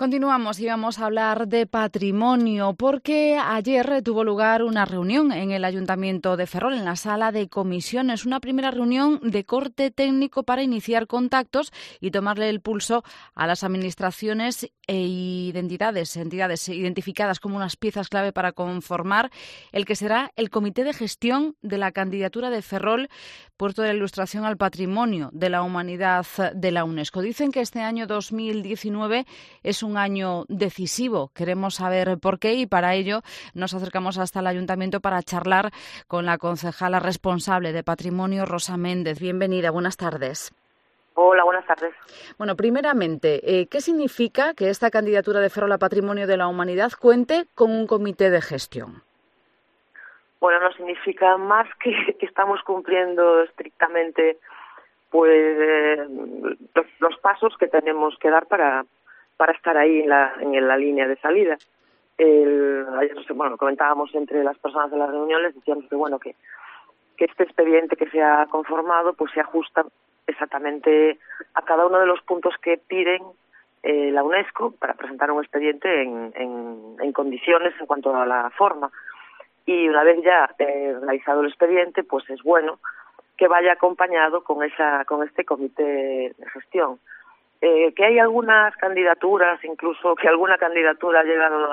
Continuamos y vamos a hablar de patrimonio porque ayer tuvo lugar una reunión en el Ayuntamiento de Ferrol, en la sala de comisiones, una primera reunión de corte técnico para iniciar contactos y tomarle el pulso a las administraciones e entidades identificadas como unas piezas clave para conformar el que será el Comité de Gestión de la candidatura de Ferrol, puesto de la Ilustración al Patrimonio de la Humanidad de la UNESCO. Dicen que este año 2019 es un año decisivo. Queremos saber por qué y para ello nos acercamos hasta el Ayuntamiento para charlar con la concejala responsable de Patrimonio, Rosa Méndez. Bienvenida, buenas tardes. Hola, buenas tardes. Bueno, primeramente, ¿qué significa que esta candidatura de Ferrol a Patrimonio de la Humanidad cuente con un comité de gestión? Bueno, no significa más que estamos cumpliendo estrictamente pues los pasos que tenemos que dar para estar ahí en la línea de salida. Ayer, lo comentábamos entre las personas de la reunión, les decíamos que este expediente que se ha conformado pues se ajusta exactamente a cada uno de los puntos que piden la UNESCO para presentar un expediente en condiciones en cuanto a la forma. Y una vez ya realizado el expediente, pues es bueno que vaya acompañado con este comité de gestión. Que hay algunas candidaturas, incluso que alguna candidatura ha llegado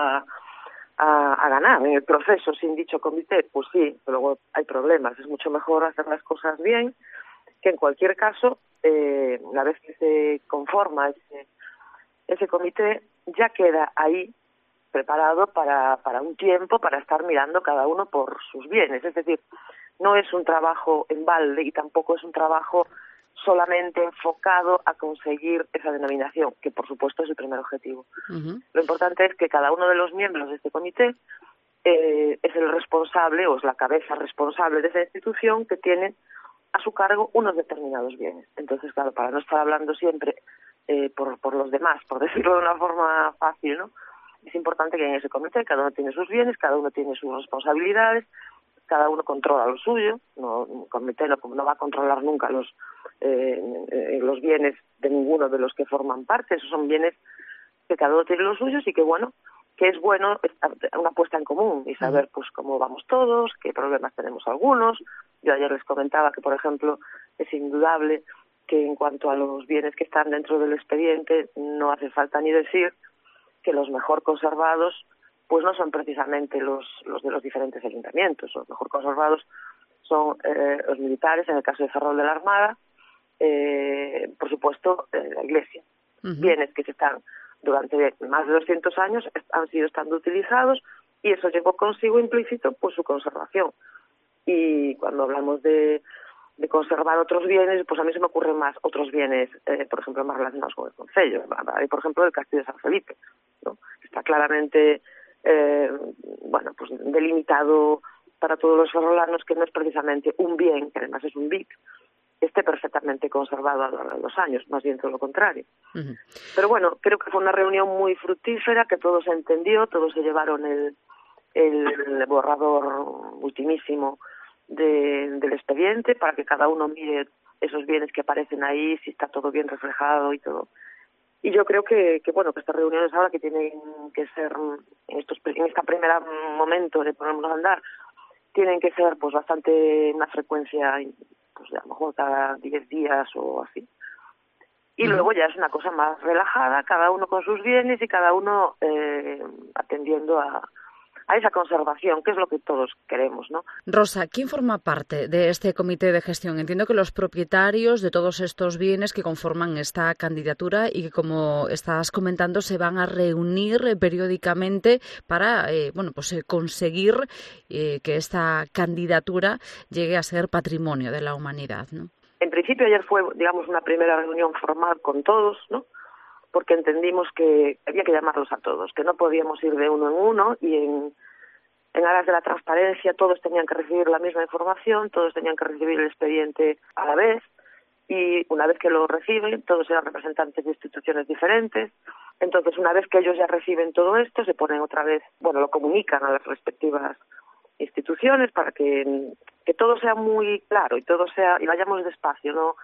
a ganar en el proceso sin dicho comité, pues sí, pero luego hay problemas. Es mucho mejor hacer las cosas bien, que en cualquier caso, una vez que se conforma ese comité, ya queda ahí preparado para un tiempo, para estar mirando cada uno por sus bienes. Es decir, no es un trabajo en balde y tampoco es un trabajo solamente enfocado a conseguir esa denominación, que por supuesto es el primer objetivo. Uh-huh. Lo importante es que cada uno de los miembros de este comité es el responsable o es la cabeza responsable de esa institución que tiene a su cargo unos determinados bienes. Entonces, claro, para no estar hablando siempre por los demás, por decirlo de una forma fácil, ¿no? Es importante que en ese comité cada uno tiene sus bienes, cada uno tiene sus responsabilidades, cada uno controla lo suyo. El comité no va a controlar nunca los bienes de ninguno de los que forman parte. Esos son bienes que cada uno tiene los suyos y que es bueno una puesta en común y saber pues cómo vamos todos, qué problemas tenemos algunos. Yo ayer les comentaba que, por ejemplo, es indudable que en cuanto a los bienes que están dentro del expediente no hace falta ni decir que los mejor conservados pues no son precisamente los de los diferentes ayuntamientos. Los mejor conservados son los militares, en el caso de Ferrol de la Armada, por supuesto la Iglesia. Uh-huh. Bienes que se están durante más de 200 años han sido estando utilizados y eso llevó consigo implícito pues su conservación. Y cuando hablamos de conservar otros bienes, pues a mí se me ocurren más otros bienes, por ejemplo, más relacionados con el concello. Hay, por ejemplo, el Castillo de San Felipe, ¿no? Está claramente pues delimitado para todos los ferrolanos que no es precisamente un bien, que además es un BIC, esté perfectamente conservado a lo largo de los años, más bien todo lo contrario. Uh-huh. Pero bueno, creo que fue una reunión muy fructífera, que todo se entendió, todos se llevaron el borrador ultimísimo del expediente para que cada uno mire esos bienes que aparecen ahí, si está todo bien reflejado y todo. Y yo creo que estas reuniones ahora que tienen que ser en este primer momento de ponernos a andar, tienen que ser pues bastante una frecuencia, pues a lo mejor cada 10 días o así. Y uh-huh. Luego ya es una cosa más relajada, cada uno con sus bienes y cada uno atendiendo a esa conservación, que es lo que todos queremos, ¿no? Rosa, ¿quién forma parte de este comité de gestión? Entiendo que los propietarios de todos estos bienes que conforman esta candidatura y que, como estás comentando, se van a reunir periódicamente para conseguir que esta candidatura llegue a ser patrimonio de la humanidad, ¿no? En principio ayer fue, una primera reunión formal con todos, ¿no? Porque entendimos que había que llamarlos a todos, que no podíamos ir de uno en uno y en aras de la transparencia todos tenían que recibir la misma información, todos tenían que recibir el expediente a la vez y una vez que lo reciben, todos eran representantes de instituciones diferentes. Entonces, una vez que ellos ya reciben todo esto, se ponen otra vez, lo comunican a las respectivas instituciones para que todo sea muy claro y vayamos despacio,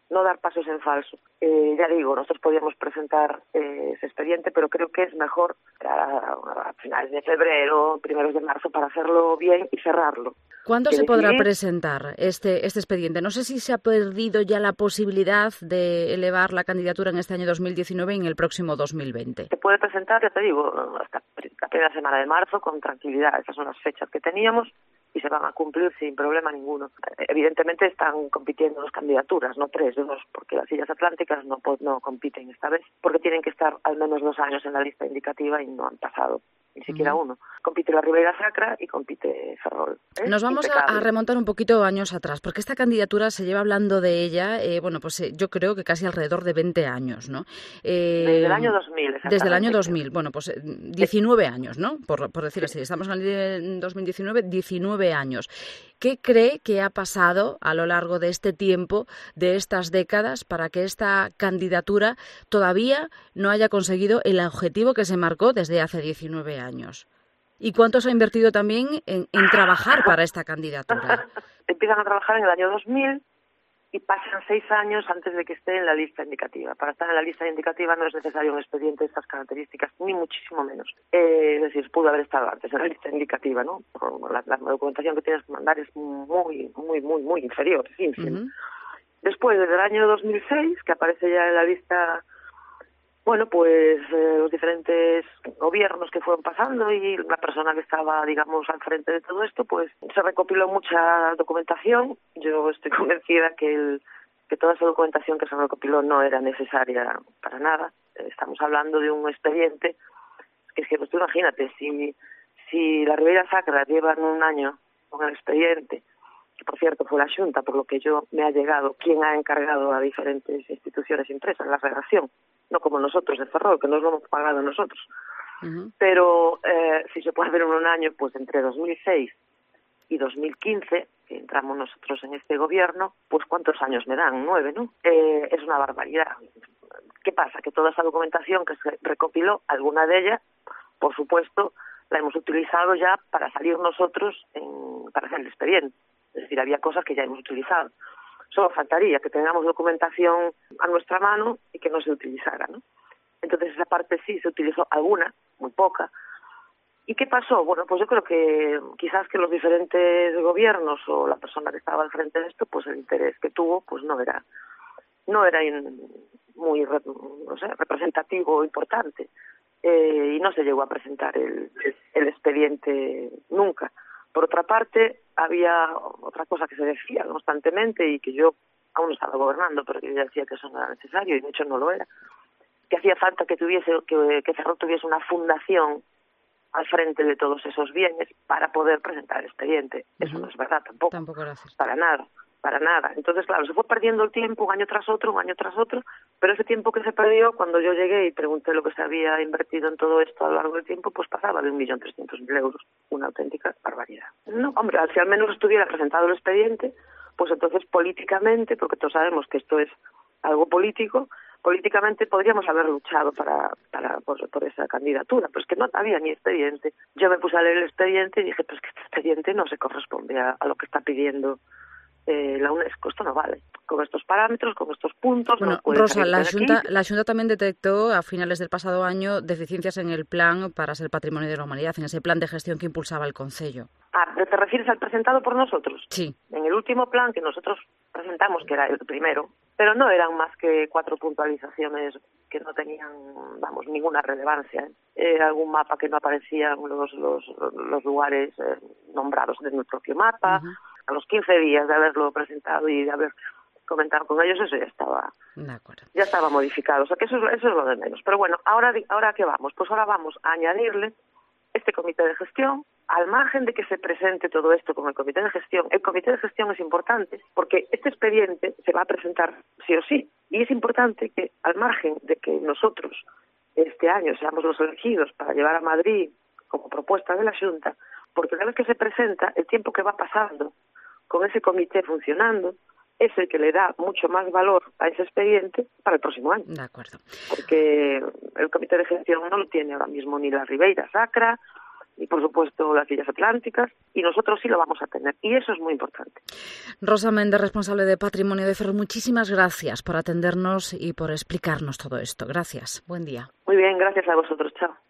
no dar pasos en falso. Ya digo, nosotros podíamos presentar ese expediente, pero creo que es mejor a finales de febrero, primeros de marzo, para hacerlo bien y cerrarlo. ¿Cuándo se podrá presentar este expediente? No sé si se ha perdido ya la posibilidad de elevar la candidatura en este año 2019 y en el próximo 2020. Se puede presentar, ya te digo, hasta la primera semana de marzo con tranquilidad. Esas son las fechas que teníamos y se van a cumplir sin problema ninguno. Evidentemente están compitiendo 2 candidaturas, no 3, 2, porque las Illas Atlánticas no compiten esta vez, porque tienen que estar al menos 2 años en la lista indicativa y no han pasado ni siquiera uno. Compite la Ribeira Sacra y compite Ferrol. Nos vamos a remontar un poquito años atrás, porque esta candidatura se lleva hablando de ella, yo creo que casi alrededor de 20 años, ¿no? Desde el año 2000, Desde el año 2000, 19 años, ¿no? Por decir así, estamos en 2019, 19 años. ¿Qué cree que ha pasado a lo largo de este tiempo, de estas décadas, para que esta candidatura todavía no haya conseguido el objetivo que se marcó desde hace 19 años? ¿Y cuánto se ha invertido también en trabajar para esta candidatura? Empiezan a trabajar en el año 2000 y pasan 6 años antes de que esté en la lista indicativa. Para estar en la lista indicativa no es necesario un expediente de estas características, ni muchísimo menos. Es decir, pudo haber estado antes en la lista indicativa, ¿no? La documentación que tienes que mandar es muy inferior, es ínfima. Después, desde el año 2006, que aparece ya en la lista, los diferentes gobiernos que fueron pasando y la persona que estaba, digamos, al frente de todo esto, pues se recopiló mucha documentación. Yo estoy convencida que toda esa documentación que se recopiló no era necesaria para nada. Estamos hablando de un expediente que es que, pues tú imagínate, si la Ribeira Sacra lleva un año con el expediente, que por cierto fue la Xunta, por lo que yo me ha llegado, quien ha encargado a diferentes instituciones impresas la redacción, no como nosotros de Ferrol, que nos lo hemos pagado nosotros. Pero si se puede hacer en un año, pues entre 2006 y 2015, que entramos nosotros en este gobierno, pues ¿cuántos años me dan? 9, ¿no? Es una barbaridad. ¿Qué pasa? Que toda esa documentación que se recopiló, alguna de ella, por supuesto, la hemos utilizado ya para salir nosotros para hacer el expediente. Es decir, había cosas que ya hemos utilizado. Solo faltaría que tengamos documentación a nuestra mano y que no se utilizara, ¿no? Entonces esa parte sí se utilizó, alguna, muy poca. ¿Y qué pasó? Bueno, pues yo creo que quizás que los diferentes gobiernos o la persona que estaba al frente de esto, pues el interés que tuvo, pues no era muy representativo o importante. Y no se llegó a presentar el expediente nunca. Por otra parte, había otra cosa que se decía constantemente y que yo aún no estaba gobernando, pero que yo decía que eso no era necesario y de hecho no lo era, que hacía falta que Ferrol tuviese una fundación al frente de todos esos bienes para poder presentar el expediente. Eso no es verdad tampoco. Tampoco lo haces. Para nada. Entonces, claro, se fue perdiendo el tiempo un año tras otro, pero ese tiempo que se perdió, cuando yo llegué y pregunté lo que se había invertido en todo esto a lo largo del tiempo, pues pasaba de 1.300.000 euros. Una auténtica barbaridad. No, hombre, si al menos estuviera presentado el expediente, pues entonces políticamente, porque todos sabemos que esto es algo políticamente podríamos haber luchado por esa candidatura, pues que no había ni expediente. Yo me puse a leer el expediente y dije, pues que este expediente no se corresponde a lo que está pidiendo la UNESCO. Esto no vale. Con estos parámetros, con estos puntos... Bueno, no puede Rosa, la Xunta también detectó a finales del pasado año deficiencias en el plan para ser Patrimonio de la Humanidad, en ese plan de gestión que impulsaba el Concello. ¿Te refieres al presentado por nosotros? Sí. En el último plan que nosotros presentamos, que era el primero, pero no eran más que 4 puntualizaciones que no tenían, ninguna relevancia. Algún mapa que no aparecían los lugares nombrados en el propio mapa. A los 15 días de haberlo presentado y de haber comentado con ellos, eso ya estaba modificado. O sea que eso es lo de menos. Pero bueno, ¿ahora a qué vamos? Pues ahora vamos a añadirle este comité de gestión, al margen de que se presente todo esto con el comité de gestión. El comité de gestión es importante porque este expediente se va a presentar sí o sí. Y es importante que, al margen de que nosotros este año seamos los elegidos para llevar a Madrid como propuesta de la Xunta, porque una vez que se presenta, el tiempo que va pasando con ese comité funcionando es el que le da mucho más valor a ese expediente para el próximo año. De acuerdo. Porque el comité de gestión no lo tiene ahora mismo ni la Ribeira Sacra, y por supuesto las Illas Atlánticas, y nosotros sí lo vamos a tener, y eso es muy importante. Rosa Méndez, responsable de Patrimonio de Ferrol, muchísimas gracias por atendernos y por explicarnos todo esto. Gracias, buen día. Muy bien, gracias a vosotros, chao.